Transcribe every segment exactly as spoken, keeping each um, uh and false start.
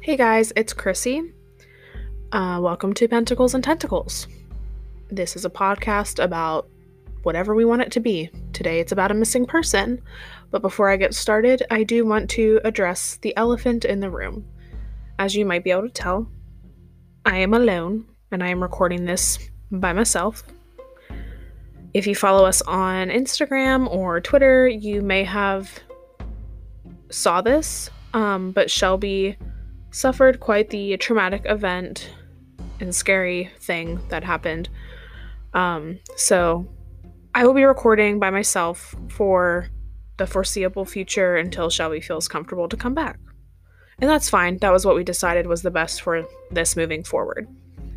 Hey guys, it's Chrissy. Uh, welcome to Pentacles and Tentacles. This is a podcast about whatever we want it to be. Today it's about a missing person, but before I get started, I do want to address the elephant in the room. As you might be able to tell, I am alone, and I am recording this by myself. If you follow us on Instagram or Twitter, you may have saw this, um, but Shelby suffered quite the traumatic event and scary thing that happened. Um, so I will be recording by myself for the foreseeable future until Shelby feels comfortable to come back. And that's fine. That was what we decided was the best for this moving forward.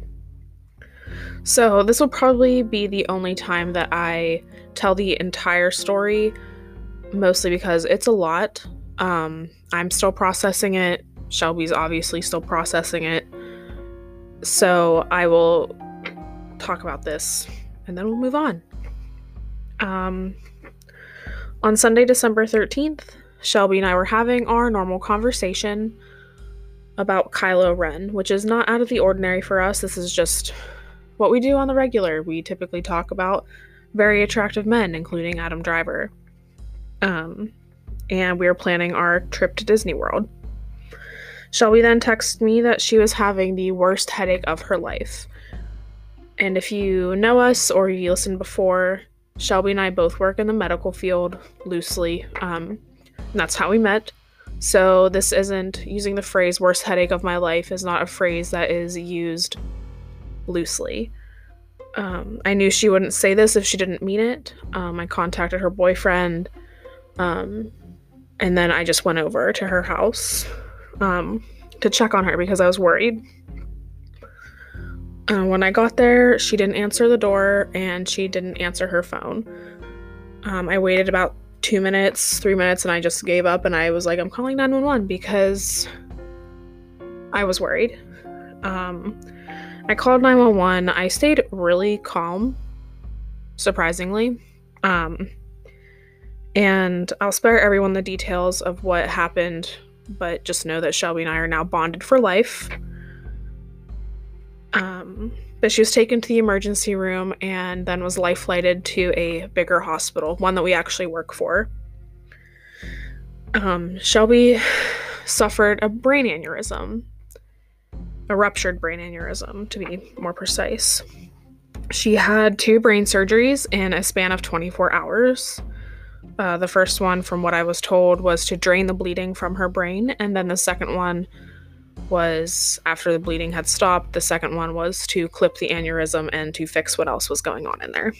So this will probably be the only time that I tell the entire story, mostly because it's a lot. Um, I'm still processing it. Shelby's obviously still processing it. So I will talk about this and then we'll move on. Um, on Sunday, December thirteenth, Shelby and I were having our normal conversation about Kylo Ren, which is not out of the ordinary for us. This is just what we do on the regular. We typically talk about very attractive men, including Adam Driver. Um, and we were planning our trip to Disney World. Shelby then texted me that she was having the worst headache of her life. And if you know us or you listened before, Shelby and I both work in the medical field loosely. Um, and that's how we met. So this isn't, using the phrase worst headache of my life is not a phrase that is used loosely. Um, I knew she wouldn't say this if she didn't mean it. Um, I contacted her boyfriend. Um, and then I just went over to her house Um, to check on her because I was worried. Uh, when I got there, she didn't answer the door and she didn't answer her phone. Um, I waited about two minutes, three minutes, and I just gave up and I was like, I'm calling nine one one because I was worried. Um, I called nine one one. I stayed really calm, surprisingly. Um, and I'll spare everyone the details of what happened, but just know that Shelby and I are now bonded for life. Um, but she was taken to the emergency room and then was life flighted to a bigger hospital, one that we actually work for. Um, Shelby suffered a brain aneurysm, a ruptured brain aneurysm, to be more precise. She had two brain surgeries in a span of twenty-four hours. Uh, the first one, from what I was told, was to drain the bleeding from her brain, and then the second one was, after the bleeding had stopped, the second one was to clip the aneurysm and to fix what else was going on in there.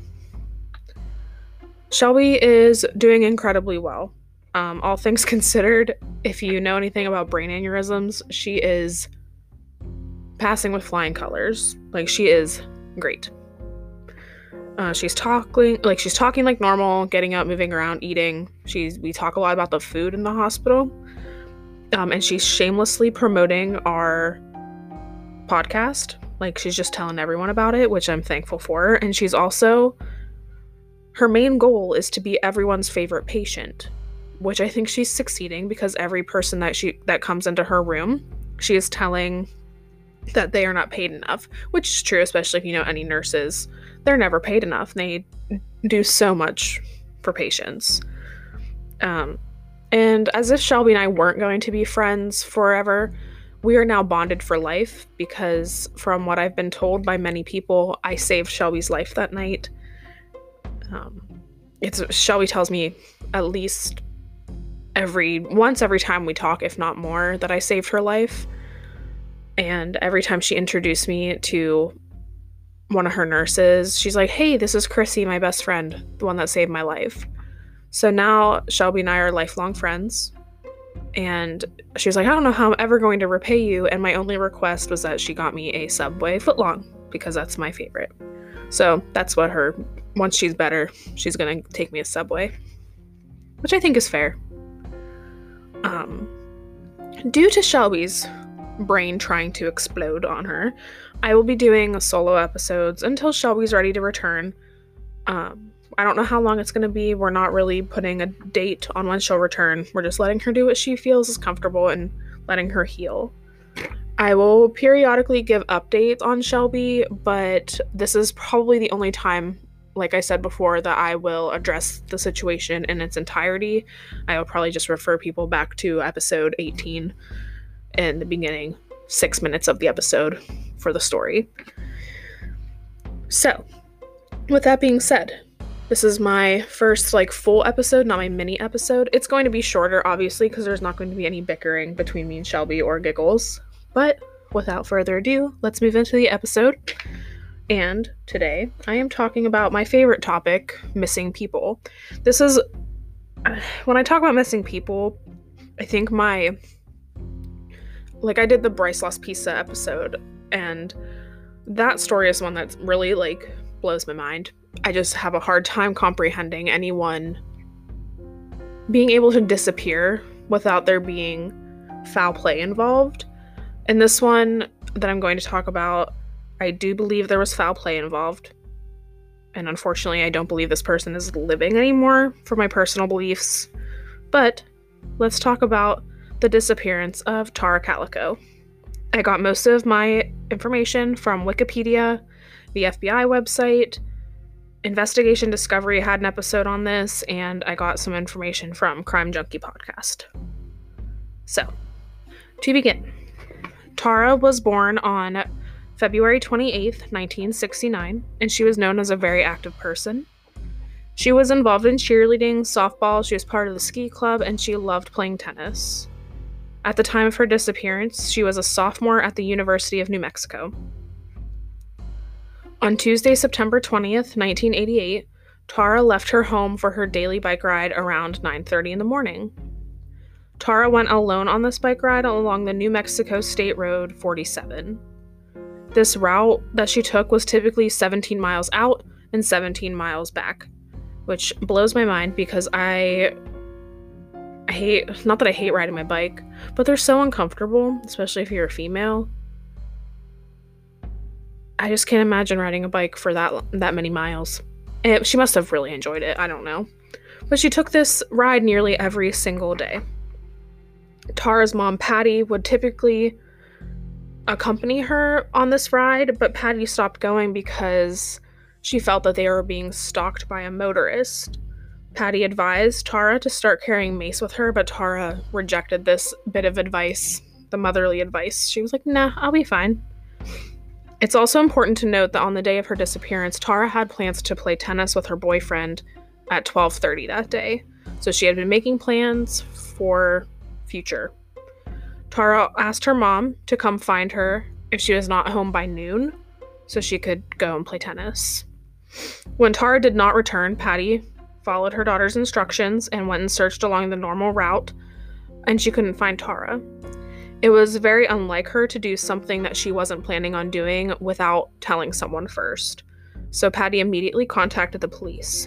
Shelby is doing incredibly well. Um, all things considered, if you know anything about brain aneurysms, she is passing with flying colors. Like, she is great. Uh, she's talking like she's talking like normal, getting up, moving around, eating. She's we talk a lot about the food in the hospital, um, and she's shamelessly promoting our podcast. Like, she's just telling everyone about it, which I'm thankful for. And she's also, her main goal is to be everyone's favorite patient, which I think she's succeeding because every person that she that comes into her room, she is telling that they are not paid enough, which is true, especially if you know any nurses. They're never paid enough. They do so much for patients. Um, and as if Shelby and I weren't going to be friends forever, we are now bonded for life because, from what I've been told by many people, I saved Shelby's life that night. Um, it's Shelby tells me at least every once every time we talk, if not more, that I saved her life. And every time she introduced me to one of her nurses, she's like, hey, this is Chrissy, my best friend, the one that saved my life. So now Shelby and I are lifelong friends. And she was like, I don't know how I'm ever going to repay you. And my only request was that she got me a Subway footlong because that's my favorite. So that's what her, once she's better, she's going to take me a Subway, which I think is fair. Um, due to Shelby's brain trying to explode on her, I will be doing solo episodes until Shelby's ready to return. Um, I don't know how long it's going to be. We're not really putting a date on when she'll return. We're just letting her do what she feels is comfortable and letting her heal. I will periodically give updates on Shelby, but this is probably the only time, like I said before, that I will address the situation in its entirety. I will probably just refer people back to episode eighteen in the beginning, six minutes of the episode for the story. So, with that being said, this is my first like full episode, not my mini episode. It's going to be shorter, obviously, because there's not going to be any bickering between me and Shelby or giggles. But without further ado, let's move into the episode. And today, I am talking about my favorite topic, missing people. This is, when I talk about missing people, I think my, like I did the Bryce Lost Pizza episode, and that story is one that really like blows my mind. I just have a hard time comprehending anyone being able to disappear without there being foul play involved. In this one that I'm going to talk about, I do believe there was foul play involved. And unfortunately, I don't believe this person is living anymore for my personal beliefs. But let's talk about the disappearance of Tara Calico. I got most of my information from Wikipedia, the F B I website. Investigation Discovery had an episode on this, and I got some information from Crime Junkie Podcast. So, to begin, Tara was born on February twenty-eighth, nineteen sixty-nine, and she was known as a very active person. She was involved in cheerleading, softball, she was part of the ski club, and she loved playing tennis. At the time of her disappearance, she was a sophomore at the University of New Mexico. On Tuesday, September twentieth, nineteen eighty-eight, Tara left her home for her daily bike ride around nine thirty in the morning. Tara went alone on this bike ride along the New Mexico State Road forty-seven. This route that she took was typically seventeen miles out and seventeen miles back, which blows my mind because I, I hate, not that I hate riding my bike, but they're so uncomfortable, especially if you're a female. I just can't imagine riding a bike for that that many miles. And she must have really enjoyed it, I don't know. But she took this ride nearly every single day. Tara's mom, Patty, would typically accompany her on this ride, but Patty stopped going because she felt that they were being stalked by a motorist. Patty advised Tara to start carrying mace with her, but Tara rejected this bit of advice, the motherly advice. She was like, nah, I'll be fine. It's also important to note that on the day of her disappearance, Tara had plans to play tennis with her boyfriend at twelve thirty that day. So she had been making plans for future. Tara asked her mom to come find her if she was not home by noon so she could go and play tennis. When Tara did not return, Patty followed her daughter's instructions and went and searched along the normal route, and she couldn't find Tara. It was very unlike her to do something that she wasn't planning on doing without telling someone first. So Patty immediately contacted the police.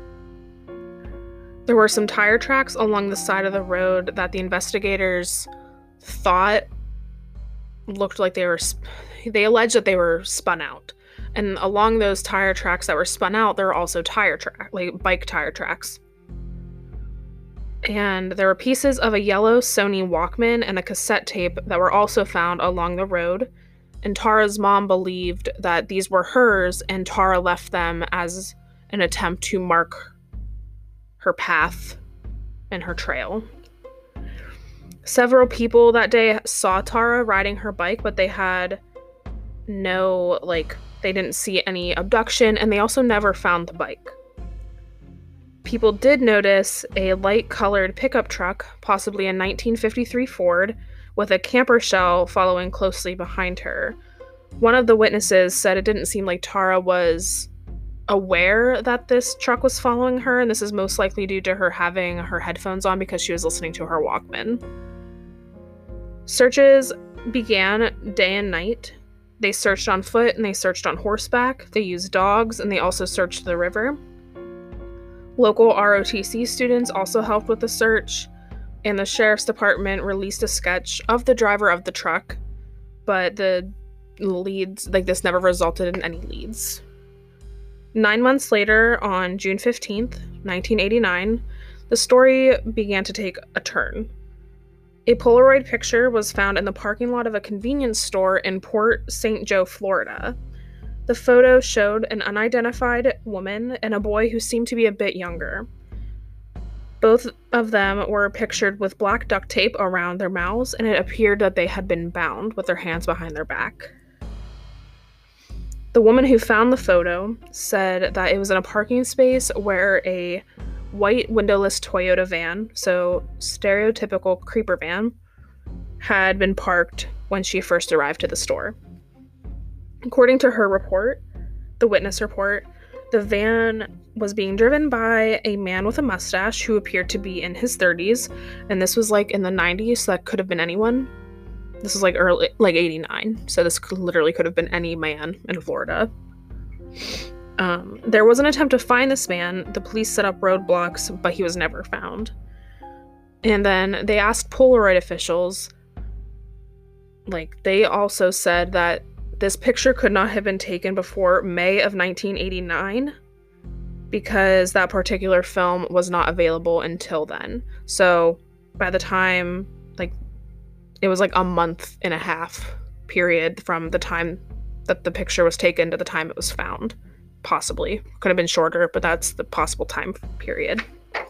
There were some tire tracks along the side of the road that the investigators thought looked like they were, sp- they alleged that they were spun out. And along those tire tracks that were spun out, there were also tire track, like bike tire tracks. And there were pieces of a yellow Sony Walkman and a cassette tape that were also found along the road. And Tara's mom believed that these were hers, and Tara left them as an attempt to mark her path and her trail. Several people that day saw Tara riding her bike, but they had no, like, they didn't see any abduction, and they also never found the bike. People did notice a light-colored pickup truck, possibly a nineteen fifty-three Ford, with a camper shell following closely behind her. One of the witnesses said it didn't seem like Tara was aware that this truck was following her, and this is most likely due to her having her headphones on because she was listening to her Walkman. Searches began day and night. They searched on foot and they searched on horseback. They used dogs, and they also searched the river. Local R O T C students also helped with the search, and the sheriff's department released a sketch of the driver of the truck, but the leads, like this never resulted in any leads. Nine months later, on June fifteenth, nineteen eighty-nine, the story began to take a turn. A Polaroid picture was found in the parking lot of a convenience store in Port Saint Joe, Florida. The photo showed an unidentified woman and a boy who seemed to be a bit younger. Both of them were pictured with black duct tape around their mouths, and it appeared that they had been bound with their hands behind their back. The woman who found the photo said that it was in a parking space where a white windowless Toyota van, so stereotypical creeper van, had been parked when she first arrived to the store. According to her report, the witness report, the van was being driven by a man with a mustache who appeared to be in his thirties, and this was like in the nineties, so that could have been anyone. This is like early, like eighty-nine, so this could, literally could have been any man in Florida. Um, there was an attempt to find this man. The police set up roadblocks, but he was never found. And then they asked Polaroid officials, like, they also said that this picture could not have been taken before May of nineteen eighty-nine because that particular film was not available until then. So by the time, like, it was like a month and a half period from the time that the picture was taken to the time it was found. Possibly. Could have been shorter, but that's the possible time period.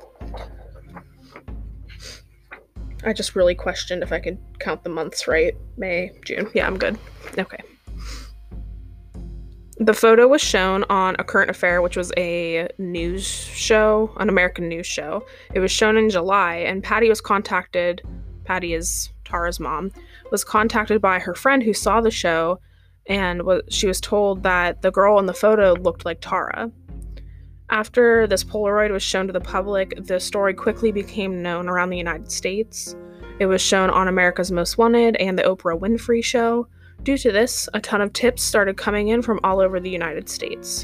I just really questioned if I could count the months right. May, June. Yeah, I'm good. Okay. The photo was shown on A Current Affair, which was a news show, an American news show. It was shown in July, and Patty was contacted, Patty is Tara's mom, was contacted by her friend who saw the show, and was, she was told that the girl in the photo looked like Tara. After this Polaroid was shown to the public, the story quickly became known around the United States. It was shown on America's Most Wanted and the Oprah Winfrey Show. Due to this, a ton of tips started coming in from all over the United States.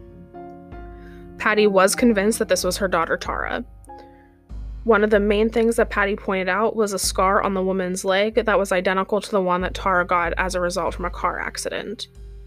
Patty was convinced that this was her daughter Tara. One of the main things that Patty pointed out was a scar on the woman's leg that was identical to the one that Tara got as a result from a car accident.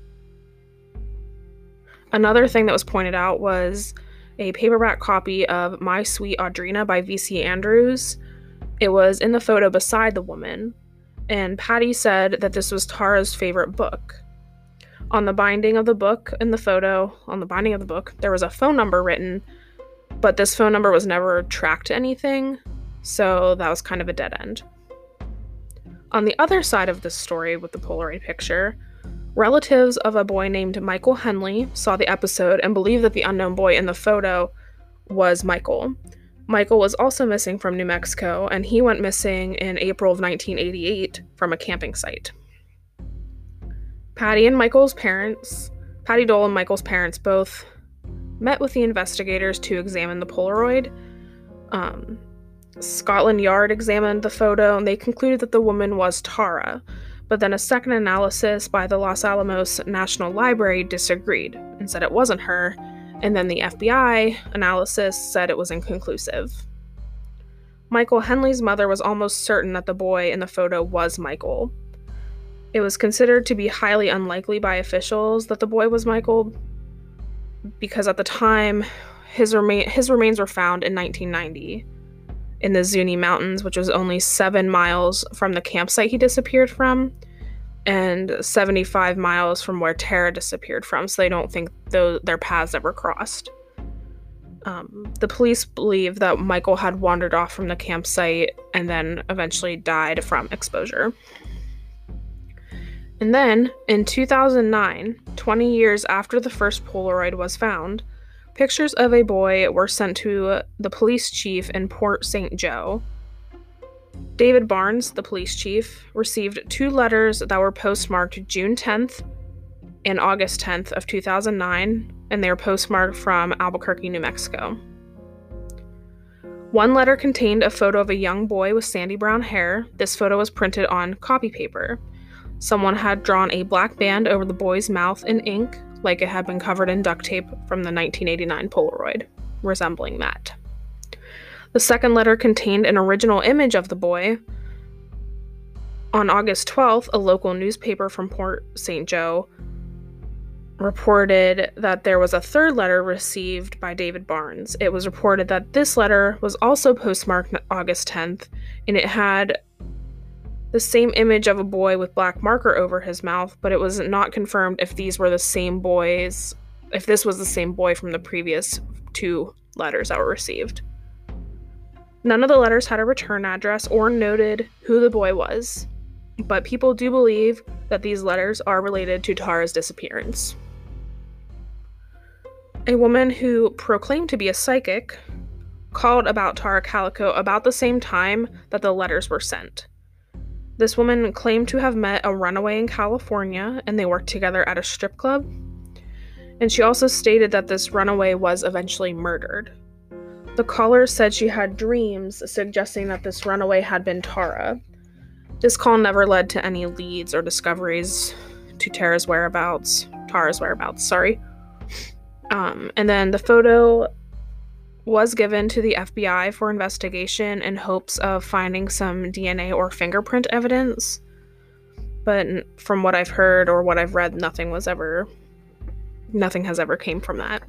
Another thing that was pointed out was a paperback copy of My Sweet Audrina by V C Andrews. It was in the photo beside the woman, and Patty said that this was Tara's favorite book. On the binding of the book in the photo, on the binding of the book, there was a phone number written, but this phone number was never tracked to anything, so that was kind of a dead end. On the other side of this story with the Polaroid picture, relatives of a boy named Michael Henley saw the episode and believed that the unknown boy in the photo was Michael. Michael was also missing from New Mexico, and he went missing in April of nineteen eighty-eight from a camping site. Patty and Michael's parents, Patty Dole and Michael's parents both met with the investigators to examine the Polaroid. Um, Scotland Yard examined the photo, and they concluded that the woman was Tara, but then a second analysis by the Los Alamos National Library disagreed and said it wasn't her, and then the F B I analysis said it was inconclusive. Michael Henley's mother was almost certain that the boy in the photo was Michael. It was considered to be highly unlikely by officials that the boy was Michael, because at the time, his, rema- his remains were found in nineteen ninety in the Zuni Mountains, which was only seven miles from the campsite he disappeared from, and seventy-five miles from where Tara disappeared from, so they don't think those, their paths ever crossed. Um, the police believe that Michael had wandered off from the campsite and then eventually died from exposure. And then, in two thousand nine, twenty years after the first Polaroid was found, pictures of a boy were sent to the police chief in Port Saint Joe. David Barnes, the police chief, received two letters that were postmarked June tenth and August tenth of two thousand nine, and they were postmarked from Albuquerque, New Mexico. One letter contained a photo of a young boy with sandy brown hair. This photo was printed on copy paper. Someone had drawn a black band over the boy's mouth in ink, like it had been covered in duct tape from the nineteen eighty-nine Polaroid, resembling that. The second letter contained an original image of the boy. On August twelfth, a local newspaper from Port Saint Joe reported that there was a third letter received by David Barnes. It was reported that this letter was also postmarked August tenth, and it had the same image of a boy with black marker over his mouth, but it was not confirmed if these were the same boys, if this was the same boy from the previous two letters that were received. None of the letters had a return address or noted who the boy was, but people do believe that these letters are related to Tara's disappearance. A woman who proclaimed to be a psychic called about Tara Calico about the same time that the letters were sent. This woman claimed to have met a runaway in California, and they worked together at a strip club. And she also stated that this runaway was eventually murdered. The caller said she had dreams suggesting that this runaway had been Tara. This call never led to any leads or discoveries to Tara's whereabouts. Tara's whereabouts, sorry. Um, and then the photo was given to the F B I for investigation in hopes of finding some D N A or fingerprint evidence. But from what I've heard or what I've read, nothing was ever, nothing has ever came from that.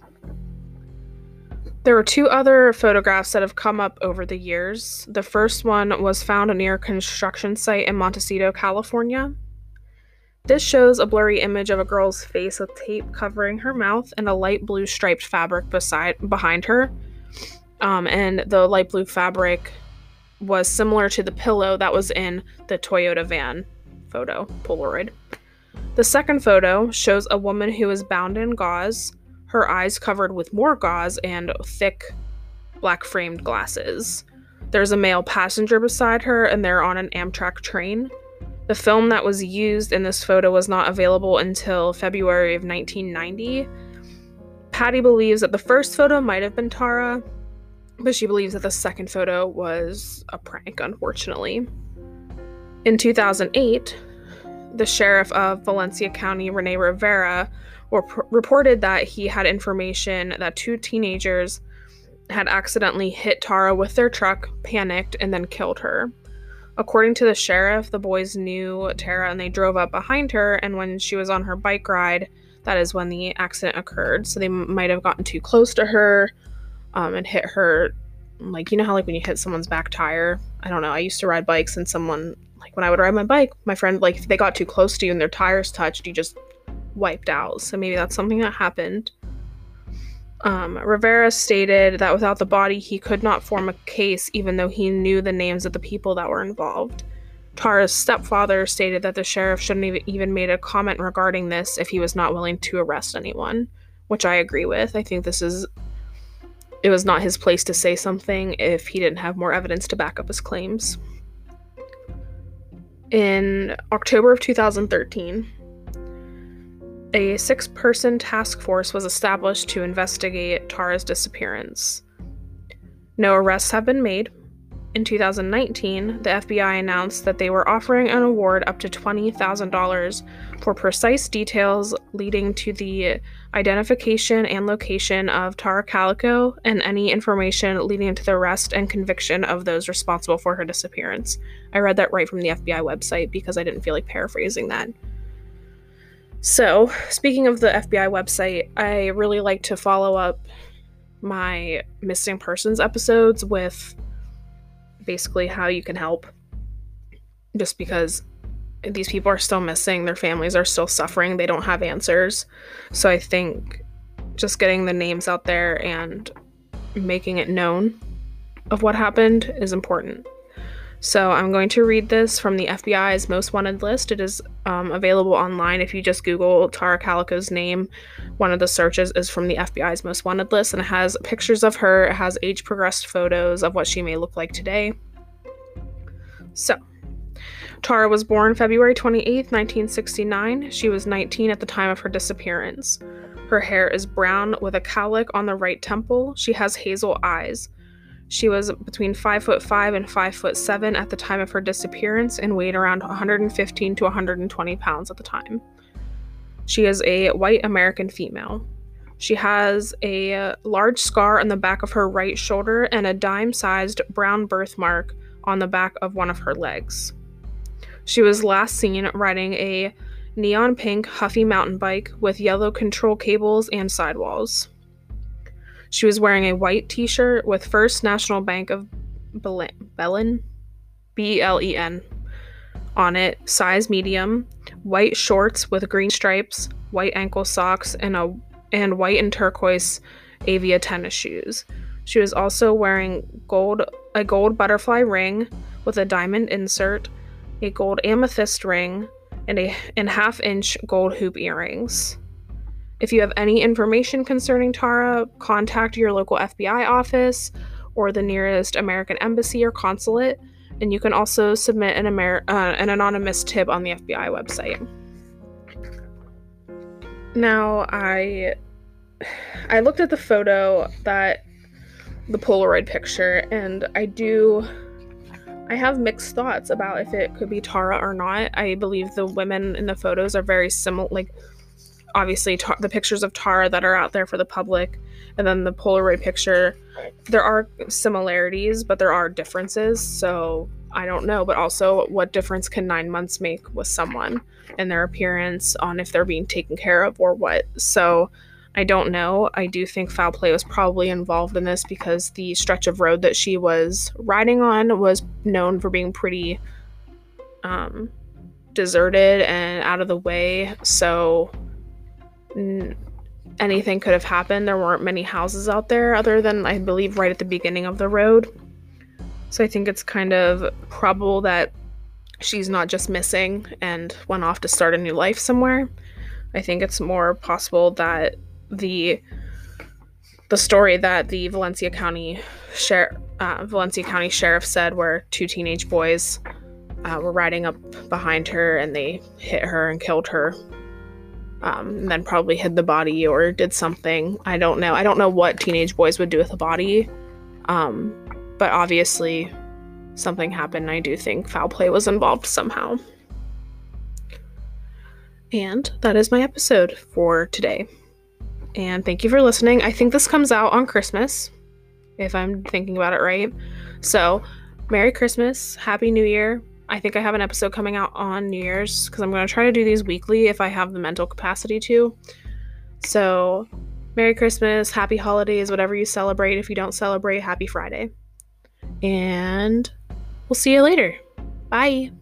There were two other photographs that have come up over the years. The first one was found near a construction site in Montecito, California. This shows a blurry image of a girl's face with tape covering her mouth and a light blue striped fabric beside behind her. Um, and the light blue fabric was similar to the pillow that was in the Toyota van photo, Polaroid. The second photo shows a woman who is bound in gauze, her eyes covered with more gauze and thick black framed glasses. There's a male passenger beside her, and they're on an Amtrak train. The film that was used in this photo was not available until February of nineteen ninety. Patty believes that the first photo might have been Tara, but she believes that the second photo was a prank, unfortunately. In two thousand eight, the sheriff of Valencia County, Rene Rivera, rep- reported that he had information that two teenagers had accidentally hit Tara with their truck, panicked, and then killed her. According to the sheriff, the boys knew Tara and they drove up behind her, and when she was on her bike ride, that is when the accident occurred. So they m- might have gotten too close to her um, and hit her, like, you know how like when you hit someone's back tire? I don't know, I used to ride bikes, and someone, like when I would ride my bike, my friend, like if they got too close to you and their tires touched, you just wiped out. So maybe that's something that happened. Um, Rivera stated that without the body, he could not form a case, even though he knew the names of the people that were involved. Tara's stepfather stated that the sheriff shouldn't have even made a comment regarding this if he was not willing to arrest anyone, which I agree with. I think this is, it was not his place to say something if he didn't have more evidence to back up his claims. In October of two thousand thirteen, a six-person task force was established to investigate Tara's disappearance. No arrests have been made. In two thousand nineteen, the F B I announced that they were offering an award up to twenty thousand dollars for precise details leading to the identification and location of Tara Calico and any information leading to the arrest and conviction of those responsible for her disappearance. I read that right from the F B I website because I didn't feel like paraphrasing that. So, speaking of the F B I website, I really like to follow up my missing persons episodes with basically how you can help. Just because these people are still missing, their families are still suffering, they don't have answers. So I think just getting the names out there and making it known of what happened is important. So I'm going to read this from the F B I's most wanted list. It is um, available online. If you just Google Tara Calico's name, one of the searches is from the F B I's most wanted list, and it has pictures of her. It has age progressed photos of what she may look like today. So, Tara was born February twenty-eighth, nineteen sixty-nine. She was nineteen at the time of her disappearance. Her hair is brown with a cowlick on the right temple. She has hazel eyes. She was between five foot five and five foot seven at the time of her disappearance and weighed around one hundred fifteen to one hundred twenty pounds at the time. She is a white American female. She has a large scar on the back of her right shoulder and a dime-sized brown birthmark on the back of one of her legs. She was last seen riding a neon pink Huffy mountain bike with yellow control cables and sidewalls. She was wearing a white t-shirt with First National Bank of Belen, B E L E N, on it, size medium, white shorts with green stripes, white ankle socks, and a and white and turquoise Avia tennis shoes. She was also wearing gold a gold butterfly ring with a diamond insert, a gold amethyst ring, and a and half-inch gold hoop earrings. If you have any information concerning Tara, contact your local F B I office or the nearest American embassy or consulate, and you can also submit an, Amer- uh, an anonymous tip on the F B I website. Now, I I looked at the photo, that the Polaroid picture, and I do I have mixed thoughts about if it could be Tara or not. I believe the women in the photos are very similar, like obviously ta- the pictures of Tara that are out there for the public, and then the Polaroid picture, there are similarities, but there are differences, so I don't know. But also, what difference can nine months make with someone and their appearance on if they're being taken care of or what? So I don't know. I do think foul play was probably involved in this because the stretch of road that she was riding on was known for being pretty um, deserted and out of the way, so n- anything could have happened. There weren't many houses out there other than, I believe, right at the beginning of the road. So I think it's kind of probable that she's not just missing and went off to start a new life somewhere. I think it's more possible that the the story that the Valencia County Sher- uh, Valencia County Sheriff said, where two teenage boys uh, were riding up behind her and they hit her and killed her, um, and then probably hid the body or did something. I don't know. I don't know what teenage boys would do with a body, um, but obviously something happened. I do think foul play was involved somehow. And that is my episode for today. And thank you for listening. I think this comes out on Christmas, if I'm thinking about it right. So, Merry Christmas, Happy New Year. I think I have an episode coming out on New Year's because I'm going to try to do these weekly if I have the mental capacity to. So, Merry Christmas, Happy Holidays, whatever you celebrate. If you don't celebrate, Happy Friday. And we'll see you later. Bye.